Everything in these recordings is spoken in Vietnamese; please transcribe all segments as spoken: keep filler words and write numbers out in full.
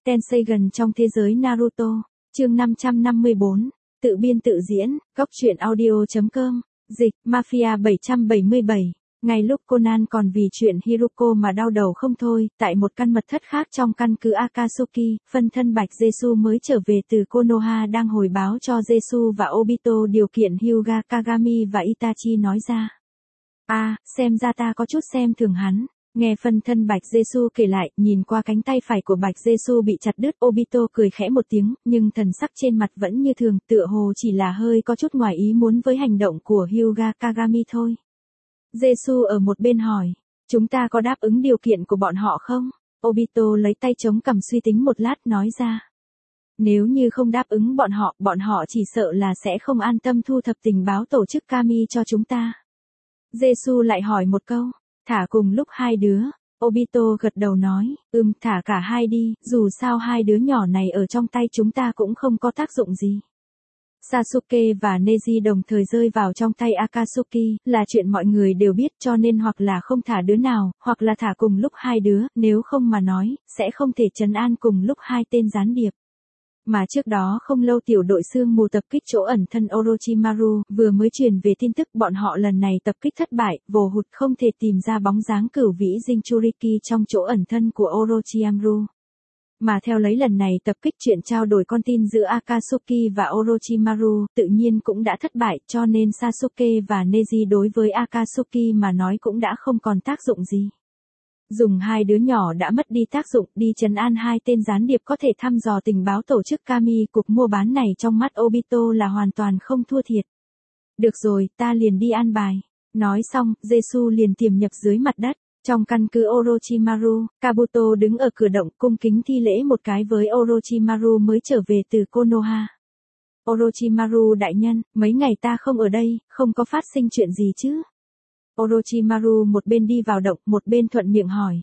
Tenseigan trong thế giới Naruto, chương năm trăm năm mươi bốn, tự biên tự diễn, góc truyện audio.com, dịch, Mafia bảy trăm bảy mươi bảy. Ngay lúc Conan còn vì chuyện Hiruko mà đau đầu không thôi, tại một căn mật thất khác trong căn cứ Akatsuki, phân thân Bạch Jesu mới trở về từ Konoha đang hồi báo cho Jesu và Obito điều kiện Hyuga Kagami và Itachi nói ra. À, xem ra ta có chút xem thường hắn. Nghe phân thân Bạch Jesu kể lại, nhìn qua cánh tay phải của Bạch Jesu bị chặt đứt, Obito cười khẽ một tiếng, nhưng thần sắc trên mặt vẫn như thường, tựa hồ chỉ là hơi có chút ngoài ý muốn với hành động của Hyuga Kagami thôi. Jesu ở một bên hỏi, chúng ta có đáp ứng điều kiện của bọn họ không? Obito lấy tay chống cằm suy tính một lát nói ra. Nếu như không đáp ứng bọn họ, bọn họ chỉ sợ là sẽ không an tâm thu thập tình báo tổ chức Kami cho chúng ta. Jesu lại hỏi một câu, thả cùng lúc hai đứa. Obito gật đầu nói, ừm, thả cả hai đi, dù sao hai đứa nhỏ này ở trong tay chúng ta cũng không có tác dụng gì. Sasuke và Neji đồng thời rơi vào trong tay Akatsuki, là chuyện mọi người đều biết, cho nên hoặc là không thả đứa nào, hoặc là thả cùng lúc hai đứa, nếu không mà nói, sẽ không thể trấn an cùng lúc hai tên gián điệp. Mà trước đó không lâu tiểu đội sương mù tập kích chỗ ẩn thân Orochimaru, vừa mới truyền về tin tức bọn họ lần này tập kích thất bại, vồ hụt không thể tìm ra bóng dáng cửu vĩ Jinchuriki trong chỗ ẩn thân của Orochimaru. Mà theo lấy lần này tập kích chuyện trao đổi con tin giữa Akatsuki và Orochimaru, tự nhiên cũng đã thất bại, cho nên Sasuke và Neji đối với Akatsuki mà nói cũng đã không còn tác dụng gì. Dùng hai đứa nhỏ đã mất đi tác dụng, đi trấn an hai tên gián điệp có thể thăm dò tình báo tổ chức Kami, cuộc mua bán này trong mắt Obito là hoàn toàn không thua thiệt. Được rồi, ta liền đi an bài. Nói xong, Jesu liền tiềm nhập dưới mặt đất. Trong căn cứ Orochimaru, Kabuto đứng ở cửa động cung kính thi lễ một cái với Orochimaru mới trở về từ Konoha. Orochimaru đại nhân, mấy ngày ta không ở đây, không có phát sinh chuyện gì chứ? Orochimaru một bên đi vào động, một bên thuận miệng hỏi.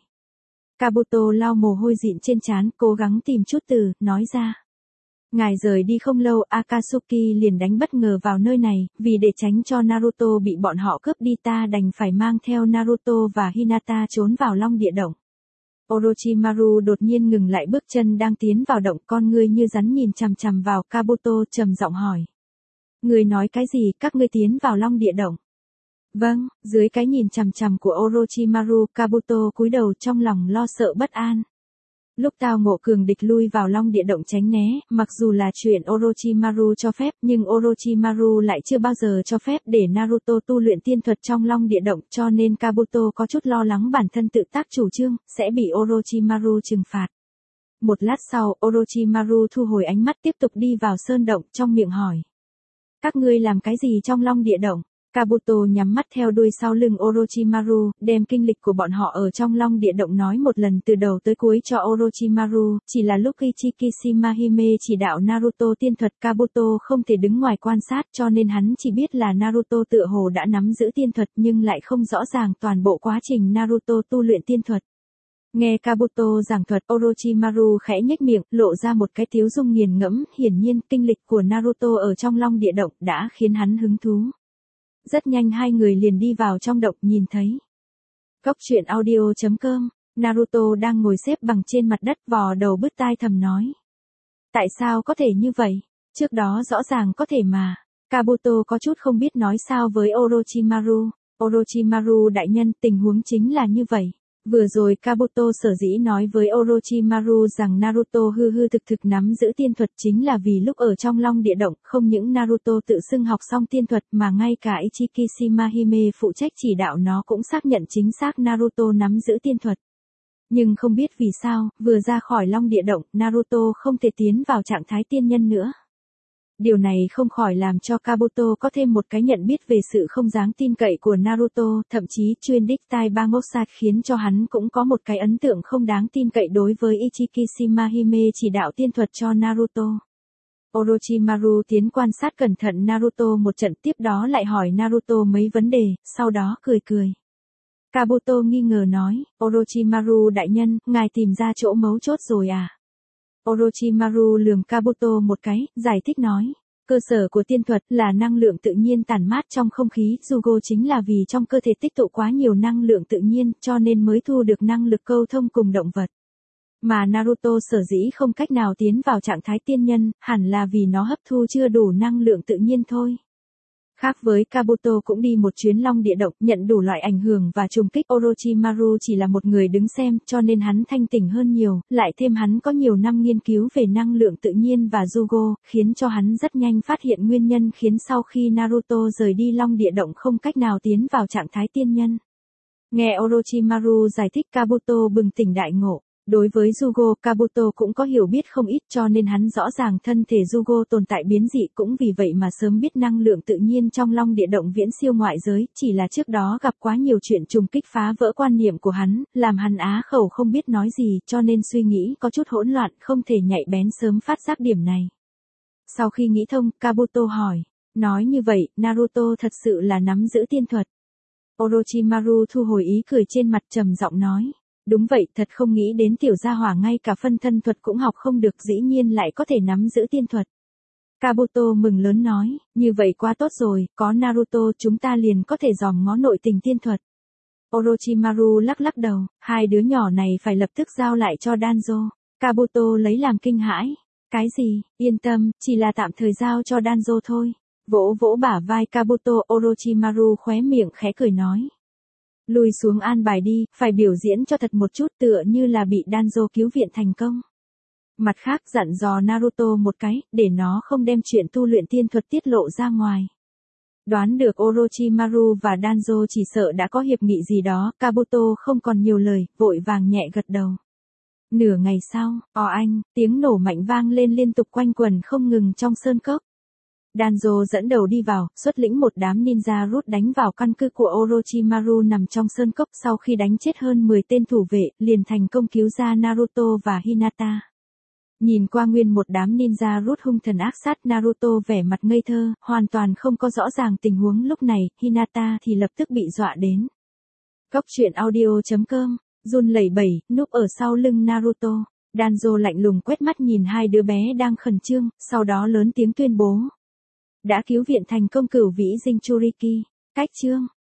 Kabuto lau mồ hôi dịn trên trán, cố gắng tìm chút từ, nói ra. Ngài rời đi không lâu, Akatsuki liền đánh bất ngờ vào nơi này, vì để tránh cho Naruto bị bọn họ cướp đi ta đành phải mang theo Naruto và Hinata trốn vào long địa động. Orochimaru đột nhiên ngừng lại bước chân đang tiến vào động, con ngươi như rắn nhìn chằm chằm vào Kabuto trầm giọng hỏi. Người nói cái gì, các ngươi tiến vào long địa động? Vâng, dưới cái nhìn chằm chằm của Orochimaru, Kabuto cúi đầu trong lòng lo sợ bất an. Lúc tao ngộ cường địch lui vào long địa động tránh né, mặc dù là chuyện Orochimaru cho phép, nhưng Orochimaru lại chưa bao giờ cho phép để Naruto tu luyện tiên thuật trong long địa động, cho nên Kabuto có chút lo lắng bản thân tự tác chủ trương, sẽ bị Orochimaru trừng phạt. Một lát sau, Orochimaru thu hồi ánh mắt tiếp tục đi vào sơn động, trong miệng hỏi. Các ngươi làm cái gì trong long địa động? Kabuto nhắm mắt theo đuôi sau lưng Orochimaru, đem kinh lịch của bọn họ ở trong long địa động nói một lần từ đầu tới cuối cho Orochimaru, chỉ là lúc Ichiki Shimahime chỉ đạo Naruto tiên thuật, Kabuto không thể đứng ngoài quan sát, cho nên hắn chỉ biết là Naruto tựa hồ đã nắm giữ tiên thuật nhưng lại không rõ ràng toàn bộ quá trình Naruto tu luyện tiên thuật. Nghe Kabuto giảng thuật, Orochimaru khẽ nhếch miệng, lộ ra một cái tiếu dung nghiền ngẫm, hiển nhiên kinh lịch của Naruto ở trong long địa động đã khiến hắn hứng thú. Rất nhanh hai người liền đi vào trong động nhìn thấy. Góc truyện audio.com, Naruto đang ngồi xếp bằng trên mặt đất vò đầu bứt tai thầm nói. Tại sao có thể như vậy? Trước đó rõ ràng có thể mà. Kabuto có chút không biết nói sao với Orochimaru. Orochimaru đại nhân, tình huống chính là như vậy. Vừa rồi Kabuto sở dĩ nói với Orochimaru rằng Naruto hư hư thực thực nắm giữ tiên thuật chính là vì lúc ở trong long địa động, không những Naruto tự xưng học xong tiên thuật mà ngay cả Ichiki Shimahime phụ trách chỉ đạo nó cũng xác nhận chính xác Naruto nắm giữ tiên thuật. Nhưng không biết vì sao, vừa ra khỏi long địa động, Naruto không thể tiến vào trạng thái tiên nhân nữa. Điều này không khỏi làm cho Kabuto có thêm một cái nhận biết về sự không đáng tin cậy của Naruto, thậm chí chuyên đích tai Bangosat khiến cho hắn cũng có một cái ấn tượng không đáng tin cậy đối với Ichiki Shimahime chỉ đạo tiên thuật cho Naruto. Orochimaru tiến quan sát cẩn thận Naruto một trận, tiếp đó lại hỏi Naruto mấy vấn đề, sau đó cười cười. Kabuto nghi ngờ nói, Orochimaru đại nhân, ngài tìm ra chỗ mấu chốt rồi à? Orochimaru lườm Kabuto một cái, giải thích nói. Cơ sở của tiên thuật là năng lượng tự nhiên tản mát trong không khí, Jugo chính là vì trong cơ thể tích tụ quá nhiều năng lượng tự nhiên, cho nên mới thu được năng lực câu thông cùng động vật. Mà Naruto sở dĩ không cách nào tiến vào trạng thái tiên nhân, hẳn là vì nó hấp thu chưa đủ năng lượng tự nhiên thôi. Khác với Kabuto cũng đi một chuyến long địa động, nhận đủ loại ảnh hưởng và trùng kích, Orochimaru chỉ là một người đứng xem, cho nên hắn thanh tỉnh hơn nhiều, lại thêm hắn có nhiều năm nghiên cứu về năng lượng tự nhiên và Jugo, khiến cho hắn rất nhanh phát hiện nguyên nhân khiến sau khi Naruto rời đi long địa động không cách nào tiến vào trạng thái tiên nhân. Nghe Orochimaru giải thích, Kabuto bừng tỉnh đại ngộ. Đối với Jugo, Kabuto cũng có hiểu biết không ít, cho nên hắn rõ ràng thân thể Jugo tồn tại biến dị, cũng vì vậy mà sớm biết năng lượng tự nhiên trong long địa động viễn siêu ngoại giới, chỉ là trước đó gặp quá nhiều chuyện trùng kích phá vỡ quan niệm của hắn, làm hắn á khẩu không biết nói gì, cho nên suy nghĩ có chút hỗn loạn, không thể nhạy bén sớm phát giác điểm này. Sau khi nghĩ thông, Kabuto hỏi, nói như vậy, Naruto thật sự là nắm giữ tiên thuật. Orochimaru thu hồi ý cười trên mặt, trầm giọng nói. Đúng vậy, thật không nghĩ đến tiểu gia hỏa ngay cả phân thân thuật cũng học không được, dĩ nhiên lại có thể nắm giữ tiên thuật. Kabuto mừng lớn nói, như vậy quá tốt rồi, có Naruto chúng ta liền có thể dòm ngó nội tình tiên thuật. Orochimaru lắc lắc đầu, hai đứa nhỏ này phải lập tức giao lại cho Danzo. Kabuto lấy làm kinh hãi. Cái gì, yên tâm, chỉ là tạm thời giao cho Danzo thôi. Vỗ vỗ bả vai Kabuto, Orochimaru khóe miệng khẽ cười nói. Lùi xuống an bài đi, phải biểu diễn cho thật một chút, tựa như là bị Danzo cứu viện thành công. Mặt khác dặn dò Naruto một cái, để nó không đem chuyện tu luyện tiên thuật tiết lộ ra ngoài. Đoán được Orochimaru và Danzo chỉ sợ đã có hiệp nghị gì đó, Kabuto không còn nhiều lời, vội vàng nhẹ gật đầu. Nửa ngày sau, ò anh, tiếng nổ mạnh vang lên liên tục quanh quần không ngừng trong sơn cốc. Danzo dẫn đầu đi vào, xuất lĩnh một đám ninja rút đánh vào căn cứ của Orochimaru nằm trong sơn cốc, sau khi đánh chết hơn mười tên thủ vệ, liền thành công cứu ra Naruto và Hinata. Nhìn qua nguyên một đám ninja rút hung thần ác sát, Naruto vẻ mặt ngây thơ, hoàn toàn không có rõ ràng tình huống lúc này, Hinata thì lập tức bị dọa đến. Góc truyện audio chấm com, run lẩy bẩy, núp ở sau lưng Naruto. Danzo lạnh lùng quét mắt nhìn hai đứa bé đang khẩn trương, sau đó lớn tiếng tuyên bố. Đã cứu viện thành công cửu vĩ Jinchuriki. Cách chương